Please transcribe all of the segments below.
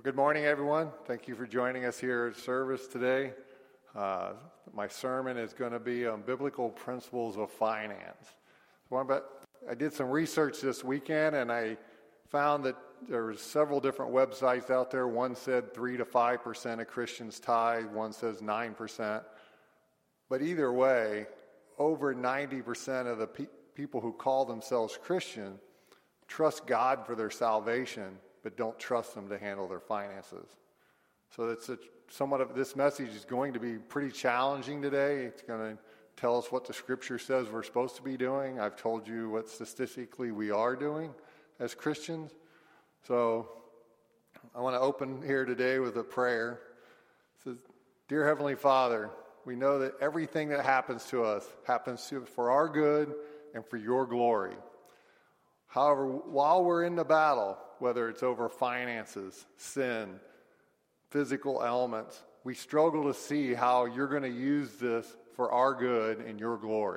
Good morning, everyone. Thank you for joining us here at service today. My sermon is going to be on biblical principles of finance. I did some research this weekend, and I found that there were several different websites out there. One said 3 to 5% of Christians tithe. One says 9%. But either way, over 90% of the people who call themselves Christian trust God for their salvation, but don't trust them to handle their finances. So that's somewhat of this message is going to be pretty challenging today. It's going to tell us what the Scripture says we're supposed to be doing. I've told you what statistically we are doing as Christians. So I want to open here today with a prayer. It says, Dear Heavenly Father, we know that everything that happens to us happens for our good and for your glory. However, while we're in the battle, whether it's over finances, sin, physical elements, we struggle to see how you're going to use this for our good and your glory.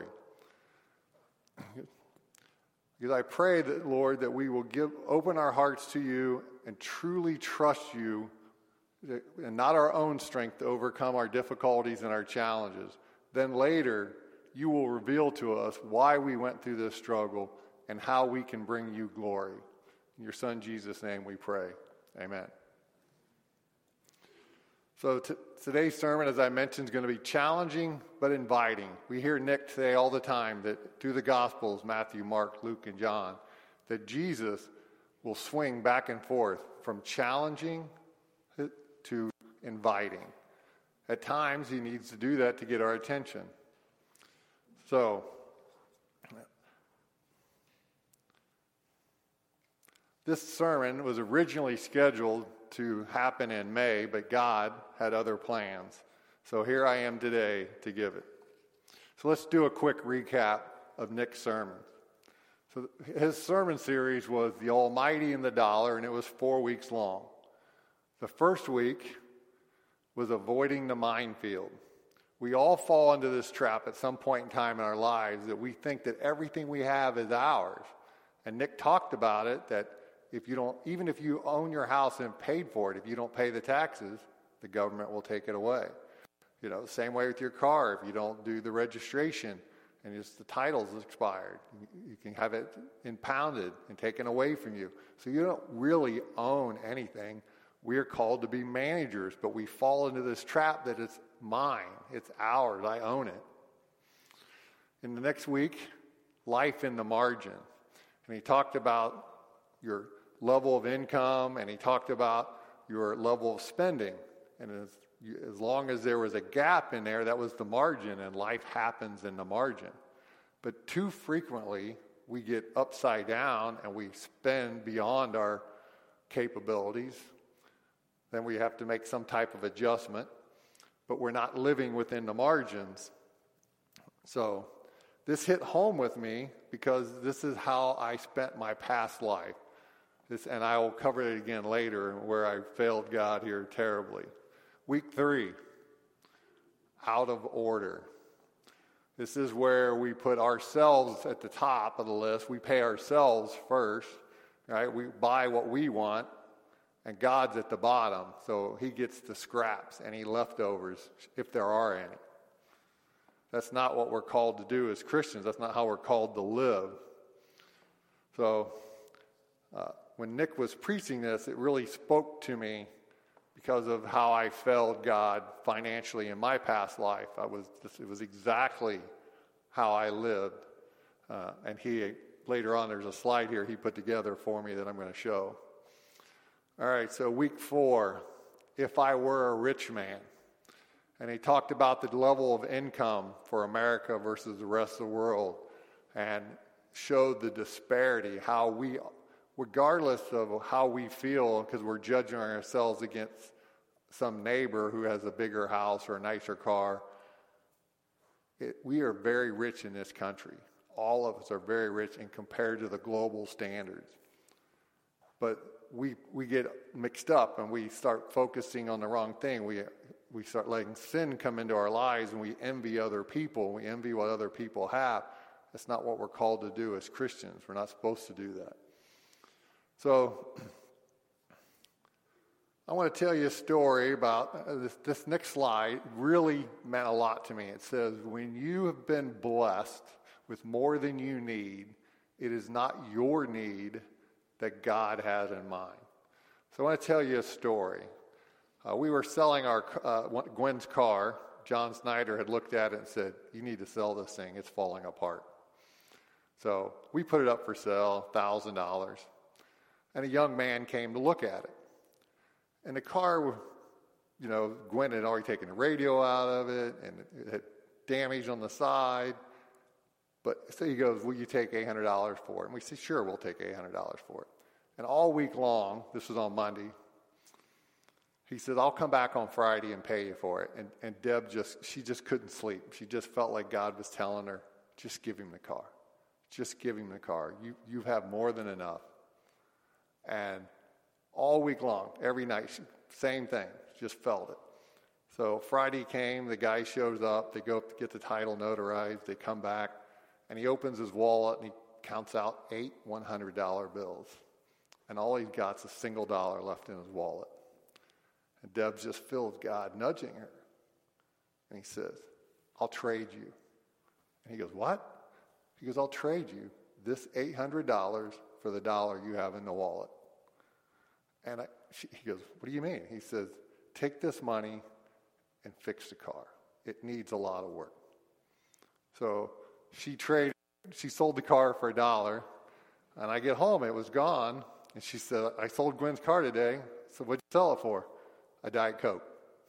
Because I pray that, Lord, that we will open our hearts to you and truly trust you, and not our own strength to overcome our difficulties and our challenges. Then later, you will reveal to us why we went through this struggle and how we can bring you glory. In your Son, Jesus' name, we pray. Amen. So today's sermon, as I mentioned, is going to be challenging but inviting. We hear Nick say all the time that through the Gospels, Matthew, Mark, Luke, and John, that Jesus will swing back and forth from challenging to inviting. At times, he needs to do that to get our attention. So, this sermon was originally scheduled to happen in May, but God had other plans. So here I am today to give it. So let's do a quick recap of Nick's sermon. So his sermon series was The Almighty and the Dollar, and it was 4 weeks long. The first week was Avoiding the Minefield. We all fall into this trap at some point in time in our lives that we think that everything we have is ours. And Nick talked about it, that even if you own your house and paid for it, if you don't pay the taxes, the government will take it away. Same way with your car. If you don't do the registration and the title's expired, you can have it impounded and taken away from you. So you don't really own anything. We are called to be managers, but we fall into this trap that it's mine, it's ours, I own it. In the next week, life in the margin. And he talked about your level of income, and he talked about your level of spending. And as long as there was a gap in there, that was the margin, and life happens in the margin. But too frequently, we get upside down and we spend beyond our capabilities. Then we have to make some type of adjustment, but we're not living within the margins. So this hit home with me because this is how I spent my past life. And I will cover it again later where I failed God here terribly. Week 3, out of order. This is where we put ourselves at the top of the list. We pay ourselves first, right? We buy what we want, and God's at the bottom. So he gets the scraps, any leftovers, if there are any. That's not what we're called to do as Christians. That's not how we're called to live. So, when Nick was preaching this, it really spoke to me because of how I failed God financially in my past life. It was exactly how I lived. And he, later on, there's a slide here he put together for me that I'm going to show. All right, so week 4, if I were a rich man. And he talked about the level of income for America versus the rest of the world and showed the disparity, how we, regardless of how we feel, because we're judging ourselves against some neighbor who has a bigger house or a nicer car, we are very rich in this country. All of us are very rich and compared to the global standards. But we get mixed up and we start focusing on the wrong thing. We start letting sin come into our lives and we envy other people. We envy what other people have. That's not what we're called to do as Christians. We're not supposed to do that. So I want to tell you a story about this next slide really meant a lot to me. It says, when you have been blessed with more than you need, it is not your need that God has in mind. So I want to tell you a story. We were selling our Gwen's car. John Snyder had looked at it and said, you need to sell this thing. It's falling apart. So we put it up for sale, $1,000. And a young man came to look at it. And the car, Gwen had already taken the radio out of it, and it had damage on the side. But so he goes, will you take $800 for it? And we said, sure, we'll take $800 for it. And all week long, this was on Monday, he said, I'll come back on Friday and pay you for it. And Deb she just couldn't sleep. She just felt like God was telling her, just give him the car. Just give him the car. You have more than enough. And all week long, every night, same thing, just felt it. So Friday came, the guy shows up, they go up to get the title notarized, they come back, and he opens his wallet and he counts out 8 $100 bills. And all he's got's a single dollar left in his wallet. And Deb just feels God nudging her. And he says, I'll trade you. And he goes, what? He goes, I'll trade you this $800 for the dollar you have in the wallet. And he goes, what do you mean? He says, take this money and fix the car. It needs a lot of work. So she sold the car for $1. And I get home, it was gone. And she said, I sold Gwen's car today. So what'd you sell it for? A Diet Coke.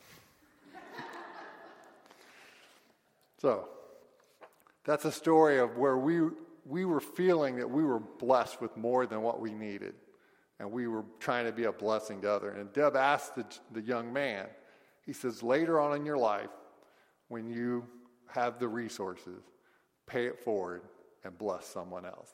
So that's a story of where we were feeling that we were blessed with more than what we needed. And we were trying to be a blessing to others. And Deb asked the young man, he says, later on in your life, when you have the resources, pay it forward and bless someone else.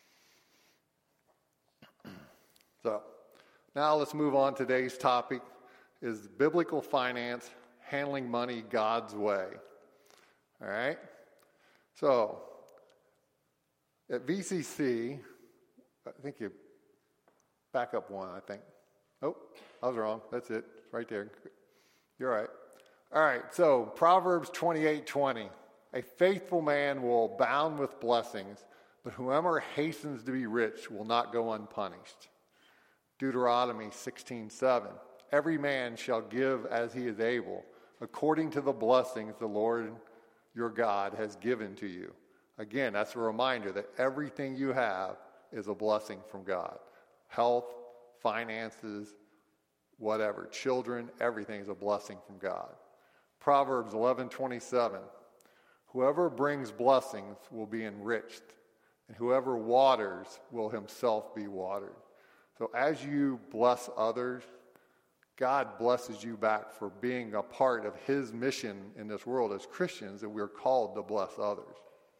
So now let's move on. Today's topic is biblical finance, handling money God's way. All right? So at VCC, I think you back up one, I think. Oh, I was wrong. That's it. It's right there. You're right. All right. So Proverbs 28:20. A faithful man will abound with blessings, but whoever hastens to be rich will not go unpunished. Deuteronomy 16:7. Every man shall give as he is able, according to the blessings the Lord your God has given to you. Again, that's a reminder that everything you have is a blessing from God. Health, finances, whatever, children, everything is a blessing from God. Proverbs 11:27. Whoever brings blessings will be enriched, and whoever waters will himself be watered. So as you bless others, God blesses you back for being a part of his mission in this world as Christians, that we're called to bless others.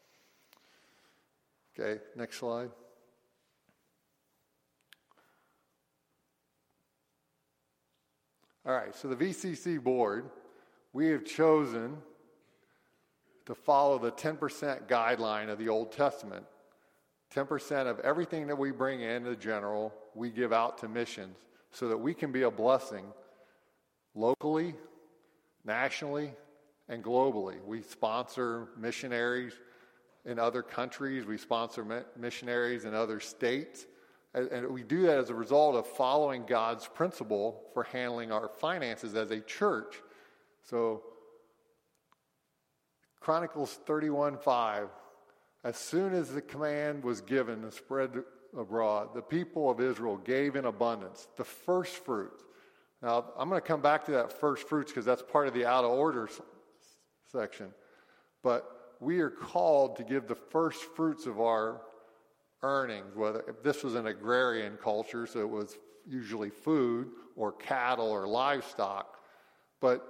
Okay, next slide. All right, so the VCC board, we have chosen to follow the 10% guideline of the Old Testament. 10% of everything that we bring in the general, we give out to missions so that we can be a blessing locally, nationally, and globally. We sponsor missionaries in other countries. We sponsor missionaries in other states. And we do that as a result of following God's principle for handling our finances as a church. So, Chronicles 31:5, as soon as the command was given to spread abroad, the people of Israel gave in abundance the first fruits. Now, I'm going to come back to that first fruits because that's part of the out of order section. But we are called to give the first fruits of our earnings, whether if this was an agrarian culture, so it was usually food or cattle or livestock. But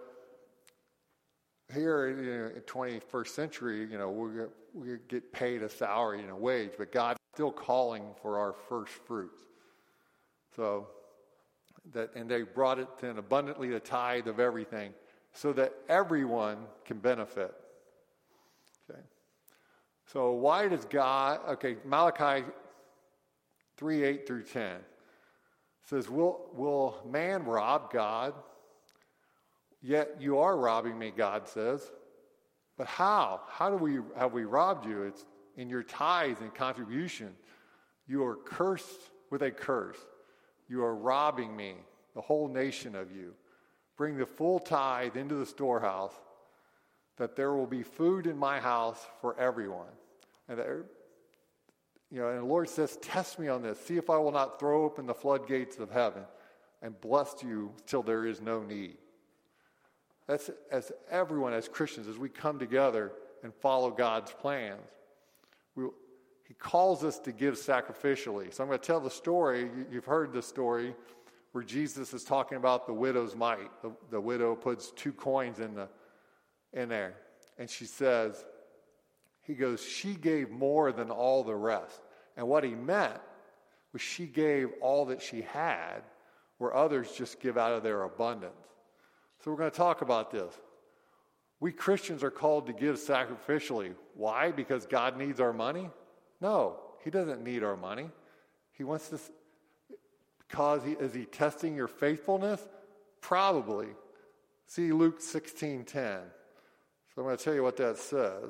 here in 21st century, we get paid a salary and a wage, but God's still calling for our first fruits. So and they brought it in abundantly, the tithe of everything, so that everyone can benefit. Okay. So why does God, Malachi 3:8 through 10. says, will man rob God? Yet you are robbing me, God says. But how? How have we robbed you? It's in your tithes and contribution. You are cursed with a curse. You are robbing me, the whole nation of you. Bring the full tithe into the storehouse, that there will be food in my house for everyone. And and the Lord says, test me on this. See if I will not throw open the floodgates of heaven and bless you till there is no need. That's as everyone, as Christians, as we come together and follow God's plans. He calls us to give sacrificially. So I'm going to tell the story. You've heard the story where Jesus is talking about the widow's mite. The widow puts 2 coins in there. And she says, he goes, she gave more than all the rest. And what he meant was she gave all that she had, where others just give out of their abundance. So we're going to talk about this. We Christians are called to give sacrificially. Why? Because God needs our money? No, he doesn't need our money. He wants this because is he testing your faithfulness? Probably. See Luke 16:10. So I'm going to tell you what that says.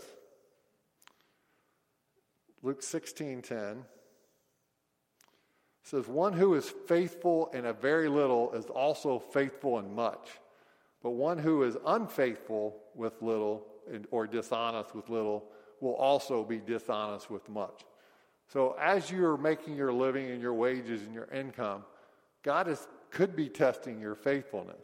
Luke 16:10 says, one who is faithful in a very little is also faithful in much. But one who is unfaithful with little or dishonest with little will also be dishonest with much. So as you're making your living and your wages and your income, God could be testing your faithfulness.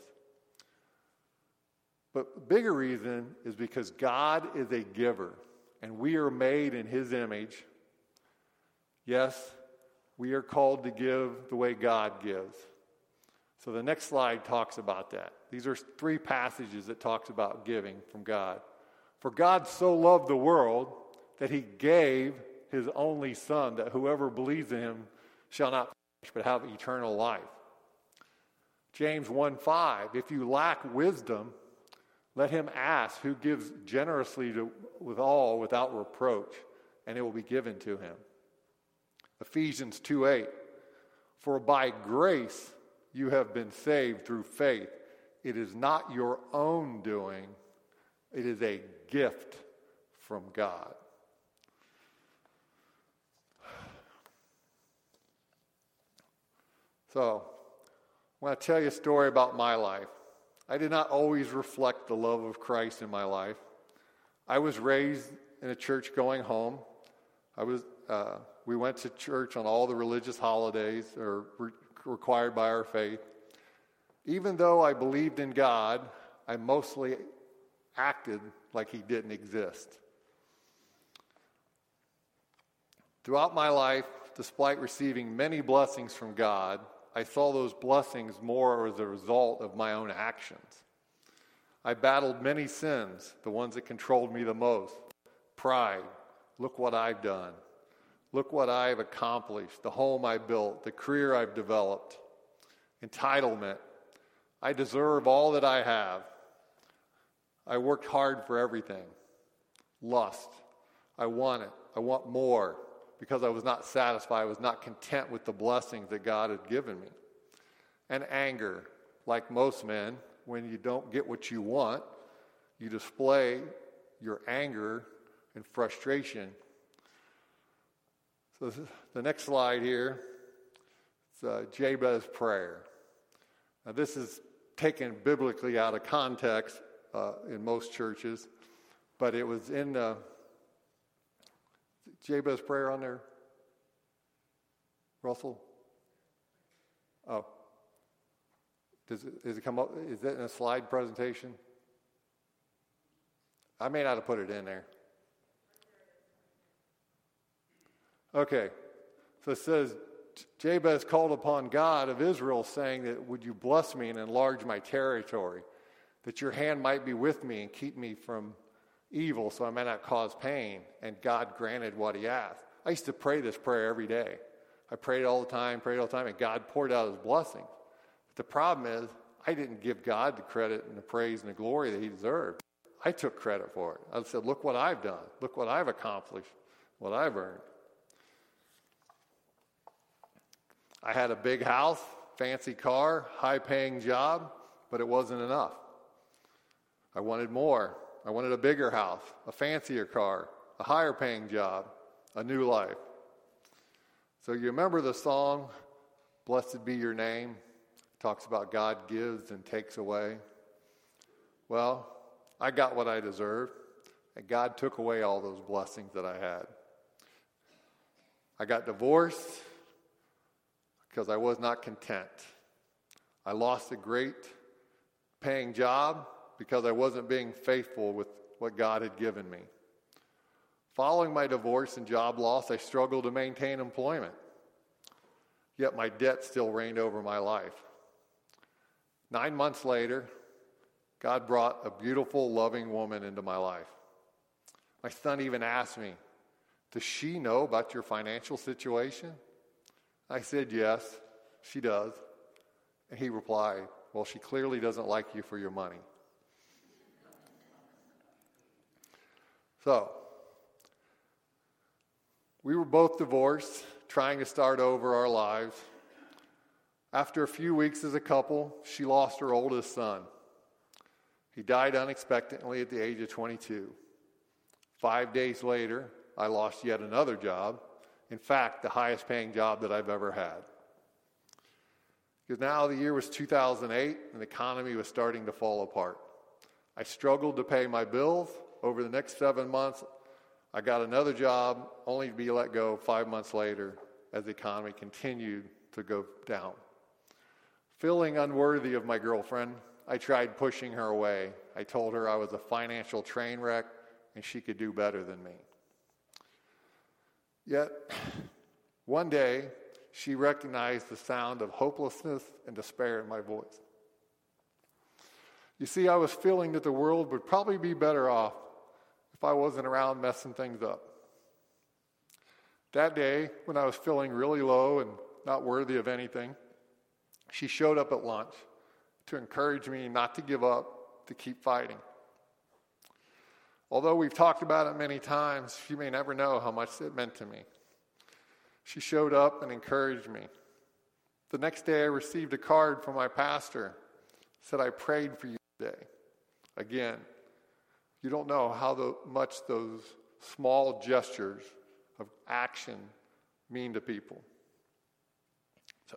But the bigger reason is because God is a giver, and we are made in his image. Yes, we are called to give the way God gives. So the next slide talks about that. These are 3 passages that talks about giving from God. For God so loved the world that he gave his only Son, that whoever believes in him shall not perish but have eternal life. James 1:5, if you lack wisdom, let him ask, who gives generously with all without reproach, and it will be given to him. Ephesians 2:8, for by grace you have been saved through faith. It is not your own doing. It is a gift from God. So, I want to tell you a story about my life. I did not always reflect the love of Christ in my life. I was raised in a church-going home. We went to church on all the religious holidays or required by our faith. Even though I believed in God, I mostly acted like he didn't exist. Throughout my life, despite receiving many blessings from God, I saw those blessings more as a result of my own actions. I battled many sins, the ones that controlled me the most. Pride, look what I've done. Look what I've accomplished, the home I built, the career I've developed. Entitlement, I deserve all that I have. I worked hard for everything. Lust, I want it. I want more because I was not satisfied. I was not content with the blessings that God had given me. And anger, like most men, when you don't get what you want, you display your anger and frustration. So the next slide here is Jabez's prayer. Now this is taken biblically out of context in most churches, but it was in Jabez's prayer on there. Russell? Oh. Does it come up? Is that in a slide presentation? I may not have put it in there. Okay. So it says, Jabez called upon God of Israel, saying that, would you bless me and enlarge my territory, that your hand might be with me and keep me from evil so I may not cause pain. And God granted what he asked. I used to pray this prayer every day. I prayed all the time, and God poured out his blessings. But the problem is, I didn't give God the credit and the praise and the glory that he deserved. I took credit for it. I said, look what I've done. Look what I've accomplished, what I've earned. I had a big house, fancy car, high-paying job, but it wasn't enough. I wanted more. I wanted a bigger house, a fancier car, a higher-paying job, a new life. So you remember the song, Blessed Be Your Name? It talks about God gives and takes away. Well, I got what I deserved, and God took away all those blessings that I had. I got divorced because I was not content. I lost a great paying job because I wasn't being faithful with what God had given me. Following my divorce and job loss, I struggled to maintain employment. Yet my debt still reigned over my life. 9 months later, God brought a beautiful, loving woman into my life. My son even asked me, "Does she know about your financial situation?" I said, "Yes, she does." And he replied, "Well, she clearly doesn't like you for your money." So, we were both divorced, trying to start over our lives. After a few weeks as a couple, she lost her oldest son. He died unexpectedly at the age of 22. 5 days later, I lost yet another job. In fact, the highest paying job that I've ever had. Because now the year was 2008 and the economy was starting to fall apart. I struggled to pay my bills. Over the next 7 months, I got another job only to be let go 5 months later as the economy continued to go down. Feeling unworthy of my girlfriend, I tried pushing her away. I told her I was a financial train wreck and she could do better than me. Yet, one day, she recognized the sound of hopelessness and despair in my voice. You see, I was feeling that the world would probably be better off if I wasn't around messing things up. That day, when I was feeling really low and not worthy of anything, she showed up at lunch to encourage me not to give up, to keep fighting. Although we've talked about it many times, she may never know how much it meant to me. She showed up and encouraged me. The next day I received a card from my pastor. It said, "I prayed for you today." Again, you don't know how much those small gestures of action mean to people. So,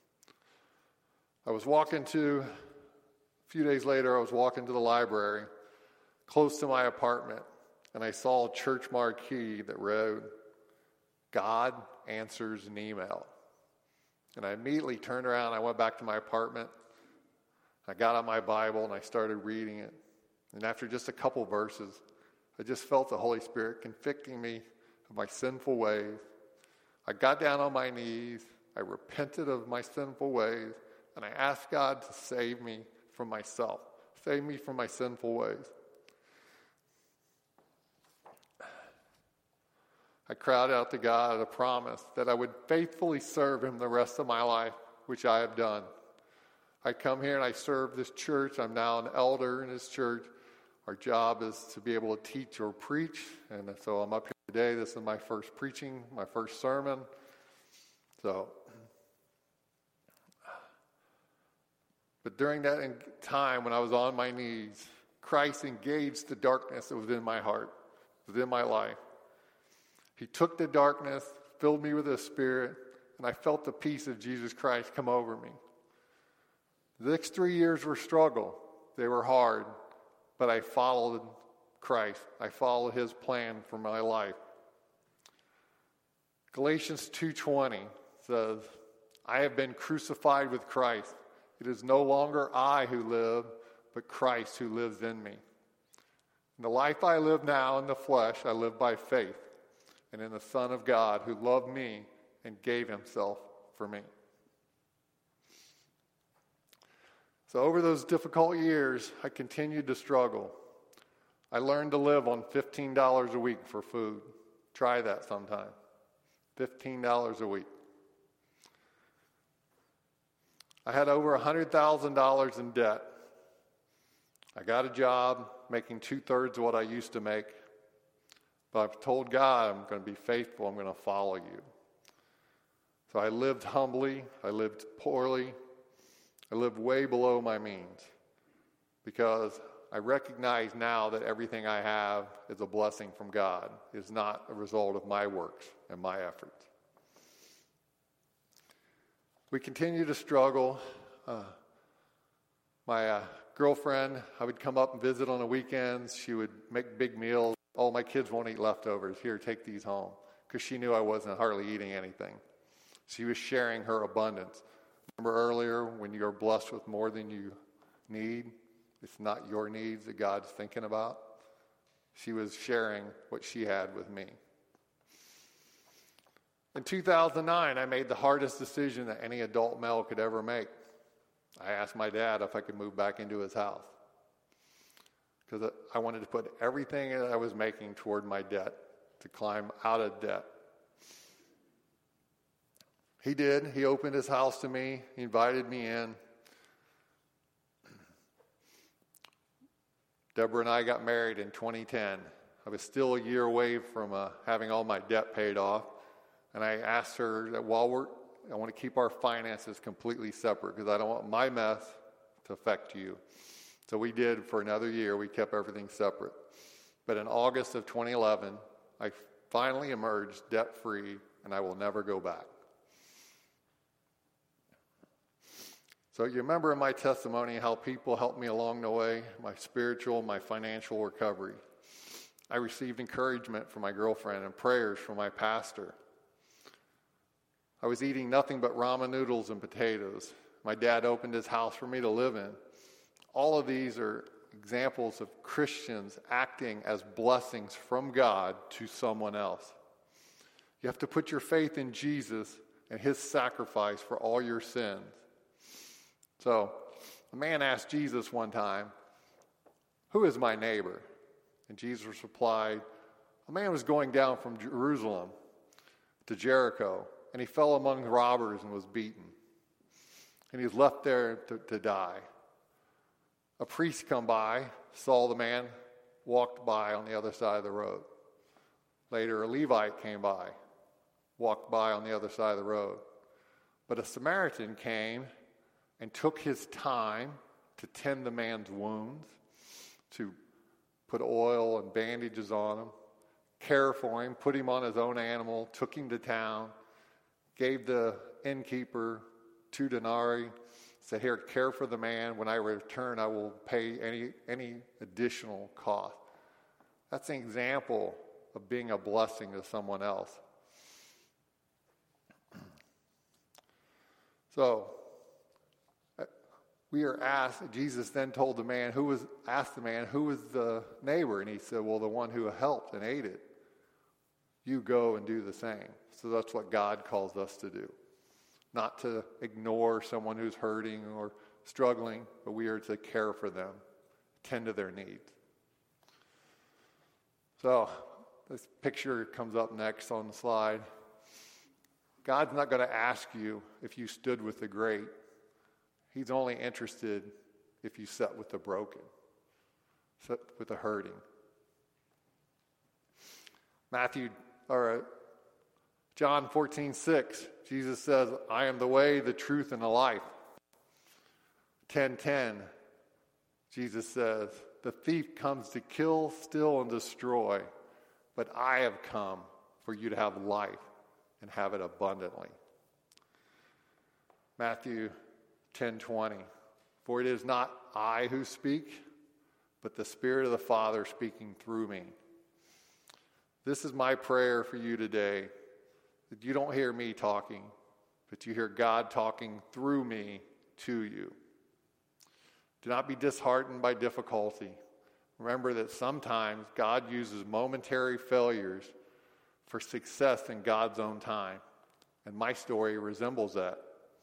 a few days later, I was walking to the library close to my apartment, and I saw a church marquee that read, "God answers an email." And I immediately turned around, I went back to my apartment, I got out my Bible, and I started reading it. And after just a couple verses, I just felt the Holy Spirit convicting me of my sinful ways. I got down on my knees, I repented of my sinful ways, and I asked God to save me from myself, save me from my sinful ways. I cried out to God a promise that I would faithfully serve Him the rest of my life, which I have done. I come here and I serve this church. I'm now an elder in this church. Our job is to be able to teach or preach, and so I'm up here today. This is my first preaching, my first sermon. But during that time when I was on my knees, Christ engaged the darkness that was in my heart, within my life. He took the darkness, filled me with His Spirit, and I felt the peace of Jesus Christ come over me. The next 3 years were struggle. They were hard, but I followed Christ. I followed His plan for my life. Galatians 2:20 says, "I have been crucified with Christ. It is no longer I who live, but Christ who lives in me. In the life I live now in the flesh, I live by faith, and in the Son of God who loved me and gave Himself for me." So over those difficult years, I continued to struggle. I learned to live on $15 a week for food. Try that sometime. $15 a week. I had over $100,000 in debt. I got a job making 2/3 of what I used to make. But I've told God I'm going to be faithful. I'm going to follow you. So I lived humbly. I lived poorly. I lived way below my means because I recognize now that everything I have is a blessing from God. It's not a result of my works and my efforts. We continue to struggle. My girlfriend, I would come up and visit on the weekends. She would make big meals. Oh, my kids won't eat leftovers. Here, take these home. Because she knew I wasn't hardly eating anything. She was sharing her abundance. Remember earlier when you're blessed with more than you need, it's not your needs that God's thinking about. She was sharing what she had with me. In 2009, I made the hardest decision that any adult male could ever make. I asked my dad if I could move back into his house because I wanted to put everything that I was making toward my debt, to climb out of debt. He did. He opened his house to me. He invited me in. Deborah and I got married in 2010. I was still a year away from having all my debt paid off. And I asked her that I want to keep our finances completely separate because I don't want my mess to affect you. So we did for another year. We kept everything separate. But in August of 2011, I finally emerged debt-free, and I will never go back. So you remember in my testimony how people helped me along the way, my spiritual, my financial recovery. I received encouragement from my girlfriend and prayers from my pastor. I was eating nothing but ramen noodles and potatoes. My dad opened his house for me to live in. All of these are examples of Christians acting as blessings from God to someone else. You have to put your faith in Jesus and his sacrifice for all your sins. So, a man asked Jesus one time, "Who is my neighbor?" And Jesus replied, "A man was going down from Jerusalem to Jericho, and he fell among robbers and was beaten. And he was left there to die. A priest come by, saw the man, walked by on the other side of the road. Later, a Levite came by, walked by on the other side of the road. But a Samaritan came and took his time to tend the man's wounds, to put oil and bandages on him, care for him, put him on his own animal, took him to town, gave the innkeeper 2 denarii, said, "Here, care for the man. When I return, I will pay any additional cost." That's an example of being a blessing to someone else. So, we are asked, Jesus then told the man, asked the man, who was the neighbor? And he said, well, the one who helped and ate it. You go and do the same. So that's what God calls us to do. Not to ignore someone who's hurting or struggling, but we are to care for them, tend to their needs. So this picture comes up next on the slide. God's not going to ask you if you stood with the great. He's only interested if you sat with the broken, sat with the hurting. John 14:6, Jesus says, "I am the way, the truth, and the life." 10:10, Jesus says, "The thief comes to kill, steal, and destroy, but I have come for you to have life and have it abundantly." Matthew 10:20, "For it is not I who speak, but the Spirit of the Father speaking through me." This is my prayer for you today, that you don't hear me talking, but you hear God talking through me to you. Do not be disheartened by difficulty. Remember that sometimes God uses momentary failures for success in God's own time, and my story resembles that.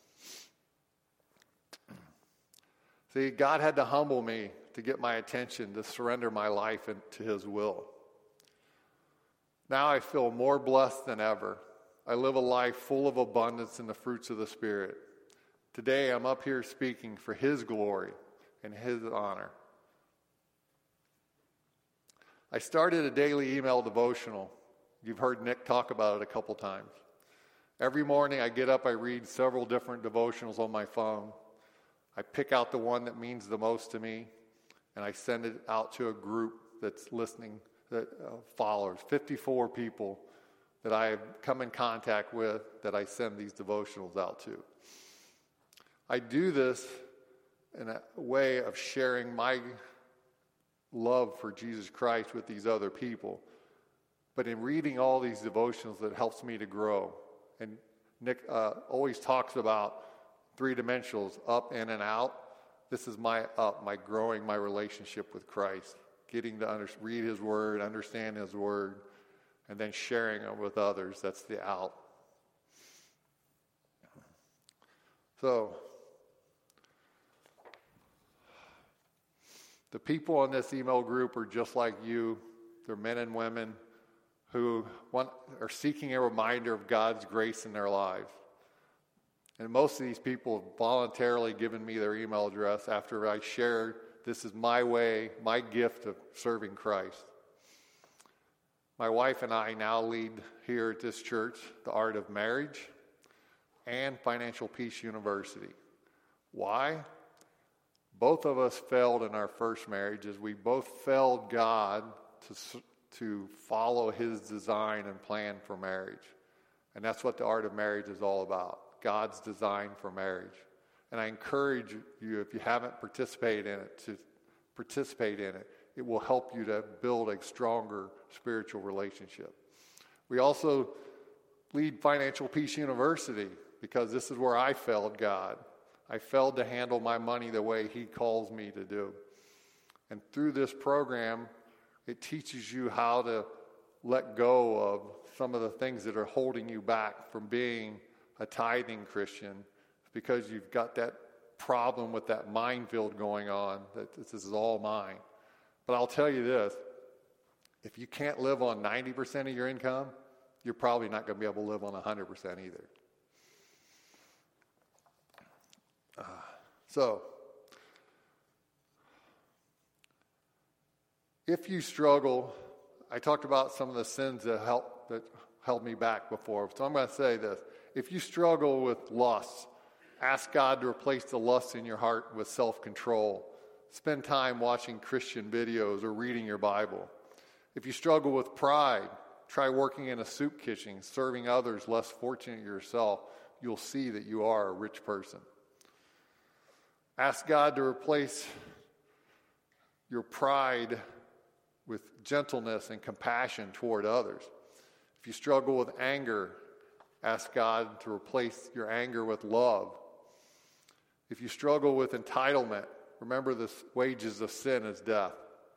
See, God had to humble me to get my attention, to surrender my life to his will. Now I feel more blessed than ever. I live a life full of abundance in the fruits of the Spirit. Today I'm up here speaking for his glory and his honor. I started a daily email devotional. You've heard Nick talk about it a couple times. Every morning I get up, I read several different devotionals on my phone. I pick out the one that means the most to me, and I send it out to a group that's listening, that followers, 54 people that I have come in contact with that I send these devotionals out to. I do this in a way of sharing my love for Jesus Christ with these other people. But in reading all these devotionals, it helps me to grow. And Nick always talks about three dimensionals, up, in, and out. This is my up, my growing my relationship with Christ, getting to read his word, understand his word, and then sharing it with others. That's the out. So, the people in this email group are just like you. They're men and women who are seeking a reminder of God's grace in their lives. And most of these people have voluntarily given me their email address after I shared, this is my way, my gift of serving Christ. My wife and I now lead here at this church the Art of Marriage and Financial Peace University. Why? Both of us failed in our first marriages. We both failed God to follow his design and plan for marriage. And that's what the Art of Marriage is all about, God's design for marriage. And I encourage you, if you haven't participated in it, to participate in it. It will help you to build a stronger spiritual relationship. We also lead Financial Peace University because this is where I failed God. I failed to handle my money the way he calls me to do. And through this program, it teaches you how to let go of some of the things that are holding you back from being a tithing Christian, because you've got that problem with that minefield going on, that this is all mine. But I'll tell you this, if you can't live on 90% of your income, you're probably not going to be able to live on 100% either. So, if you struggle, I talked about some of the sins that held me back before. So I'm going to say this. If you struggle with lust, ask God to replace the lust in your heart with self-control. Spend time watching Christian videos or reading your Bible. If you struggle with pride, try working in a soup kitchen, serving others less fortunate yourself. You'll see that you are a rich person. Ask God to replace your pride with gentleness and compassion toward others. If you struggle with anger, ask God to replace your anger with love. If you struggle with entitlement, remember the wages of sin is death.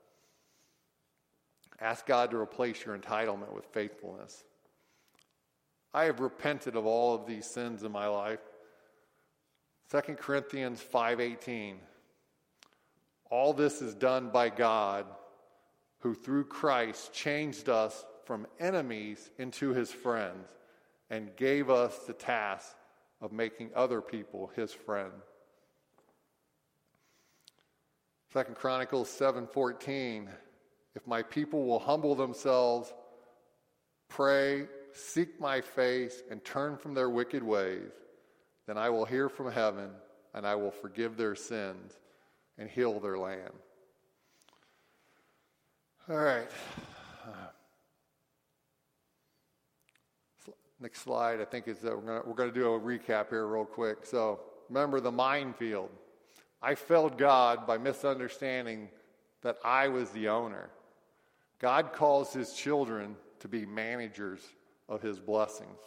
Ask God to replace your entitlement with faithfulness. I have repented of all of these sins in my life. 2 Corinthians 5:18. All this is done by God, who through Christ changed us from enemies into his friends and gave us the task of making other people his friend. 2 Chronicles 7:14. If my people will humble themselves, pray, seek my face, and turn from their wicked ways, then I will hear from heaven, and I will forgive their sins and heal their land. All right. Next slide, I think, is that we're going to do a recap here real quick. So remember the minefield. I failed God by misunderstanding that I was the owner. God calls his children to be managers of his blessings.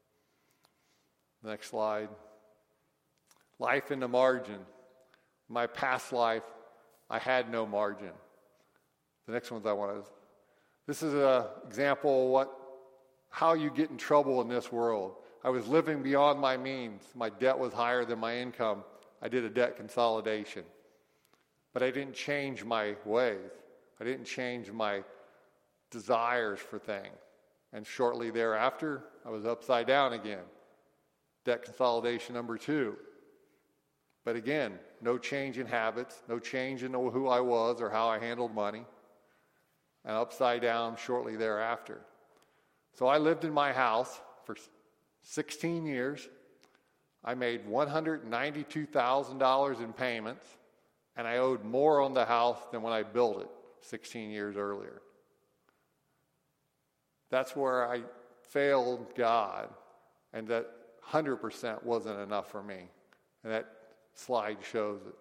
Next slide. Life in the margin. In my past life, I had no margin. The next ones I want to. This is an example of how you get in trouble in this world. I was living beyond my means. My debt was higher than my income. I did a debt consolidation. But I didn't change my ways. I didn't change my desires for things. And shortly thereafter, I was upside down again. Debt consolidation number 2. But again, no change in habits, no change in who I was or how I handled money, and upside down shortly thereafter. So I lived in my house for 16 years. I made $192,000 in payments, and I owed more on the house than when I built it 16 years earlier. That's where I failed God, and that 100% wasn't enough for me. And that slide shows it.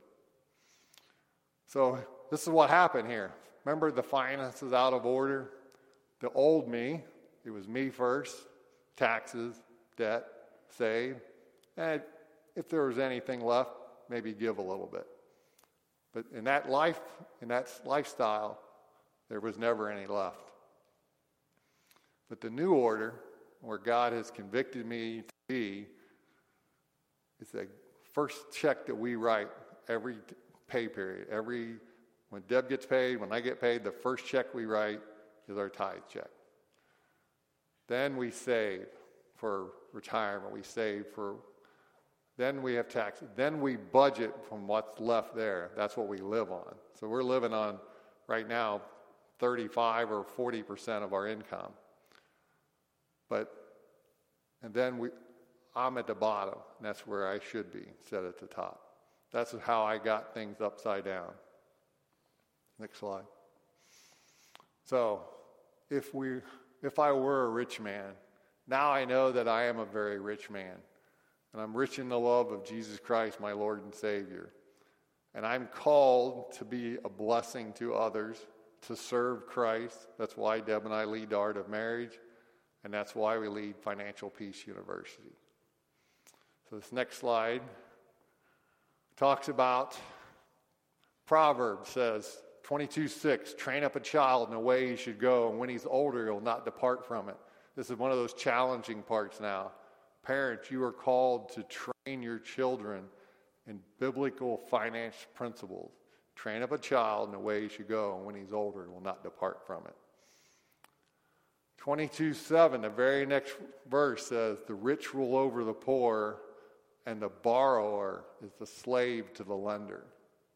So this is what happened here. Remember, the finances out of order? The old me, it was me first, taxes, debt, save, and if there was anything left, maybe give a little bit. But in that lifestyle, there was never any left. But the new order, where God has convicted me to be, is the first check that we write every pay period. When Deb gets paid, when I get paid, the first check we write is our tithe check. Then we save for retirement. Then we have taxes. Then we budget from what's left there. That's what we live on. So we're living on, right now, 35 or 40% of our income. And then I'm at the bottom, and that's where I should be, instead at the top. That's how I got things upside down. Next slide. So, if I were a rich man, now I know that I am a very rich man. And I'm rich in the love of Jesus Christ, my Lord and Savior. And I'm called to be a blessing to others, to serve Christ. That's why Deb and I lead the Art of Marriage. And that's why we lead Financial Peace University. So this next slide talks about, Proverbs says, 22:6, train up a child in the way he should go, and when he's older, he'll not depart from it. This is one of those challenging parts now. Parents, you are called to train your children in biblical finance principles. Train up a child in the way he should go, and when he's older, he will not depart from it. 22:7, the very next verse says, the rich rule over the poor, and the borrower is the slave to the lender.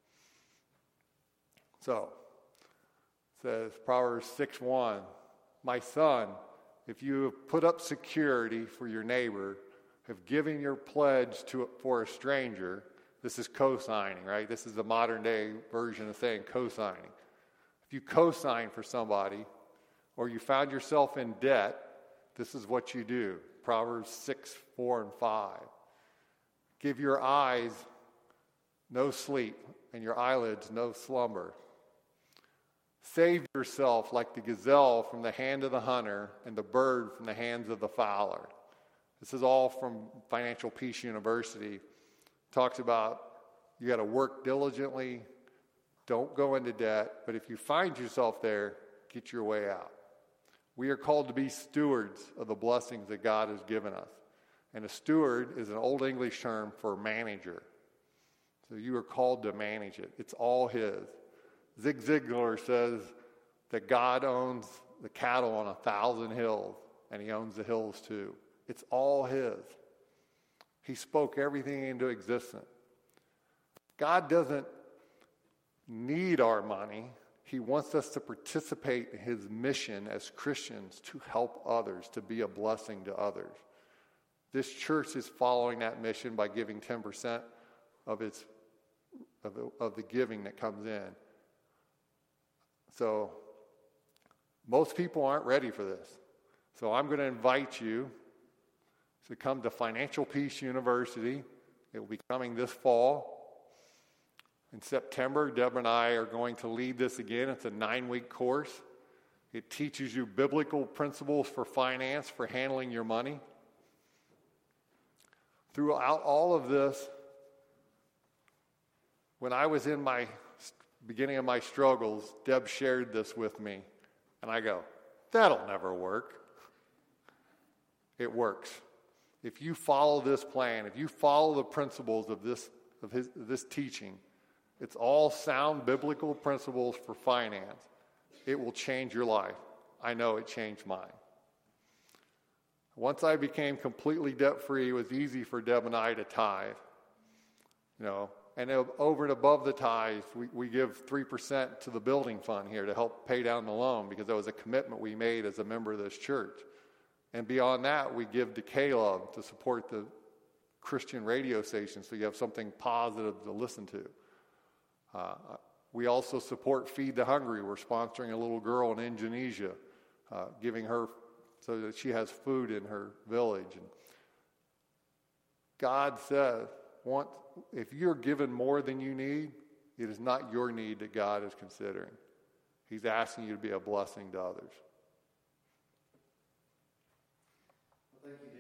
So, it says, Proverbs 6:1, my son, if you have put up security for your neighbor, have given your pledge for a stranger, this is co-signing, right? This is the modern day version of saying co-signing. If you co-sign for somebody, or you found yourself in debt, this is what you do. Proverbs 6:4 and 5. Give your eyes no sleep, and your eyelids no slumber. Save yourself like the gazelle from the hand of the hunter, and the bird from the hands of the fowler. This is all from Financial Peace University. It talks about you got to work diligently, don't go into debt, but if you find yourself there, get your way out. We are called to be stewards of the blessings that God has given us. And a steward is an Old English term for manager. So you are called to manage it. It's all His. Zig Ziglar says that God owns the cattle on 1,000 hills, and He owns the hills too. It's all His. He spoke everything into existence. God doesn't need our money. He wants us to participate in His mission as Christians to help others, to be a blessing to others. This church is following that mission by giving 10% of the giving that comes in. So most people aren't ready for this. So I'm going to invite you to come to Financial Peace University. It will be coming this fall. In September, Deb and I are going to lead this again. It's a 9-week course. It teaches you biblical principles for finance, for handling your money. Throughout all of this, when I was in my beginning of my struggles, Deb shared this with me. And I go, that'll never work. It works. If you follow this plan, if you follow the principles of this teaching, it's all sound biblical principles for finance. It will change your life. I know it changed mine. Once I became completely debt-free, it was easy for Deb and I to tithe. And over and above the tithes, we give 3% to the building fund here to help pay down the loan, because that was a commitment we made as a member of this church. And beyond that, we give to Caleb to support Christian radio station so you have something positive to listen to. We also support Feed the Hungry. We're sponsoring a little girl in Indonesia, giving her so that she has food in her village. And God says, if you're given more than you need, it is not your need that God is considering. He's asking you to be a blessing to others. Well, thank you,